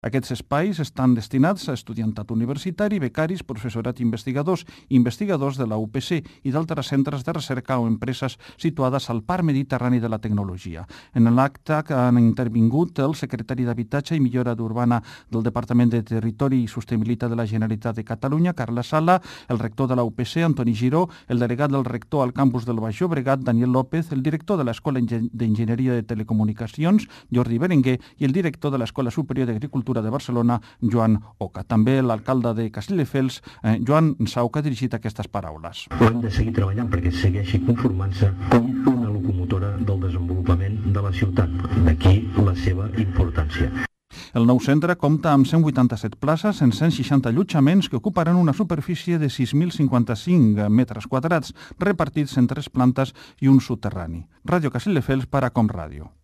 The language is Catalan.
Aquests espais estan destinats a estudiantat universitari, becaris, professorat investigadors i investigadors de la UPC i d'altres centres de recerca o empreses situades al Parc Mediterrani de la Tecnologia. En l'acte han intervingut el secretari d'Habitatge i Millora Urbana del Departament de Territori i Sostenibilitat de la Generalitat de Catalunya, Carla Sala, el rector de la UPC, Antoni Giró, el delegat del rector al campus del Baix Llobregat, Daniel López, el director de l'Escola d'Enginyeria de Telecomunicacions, Jordi Berenguer, i el director de l'Escola Superior d'Agricultura de Barcelona, Joan Oca. També l'alcalde de Castelldefels, Joan Sau, que ha dirigit aquestes paraules. Hem de seguir treballant perquè segueixi conformant-se com una locomotora del desenvolupament de la ciutat. D'aquí la seva importància. El nou centre compta amb 187 places en 160 allotjaments que ocuparan una superfície de 6.055 metres quadrats, repartits en 3 plantes i un soterrani. Ràdio Castelldefels per Acom Ràdio.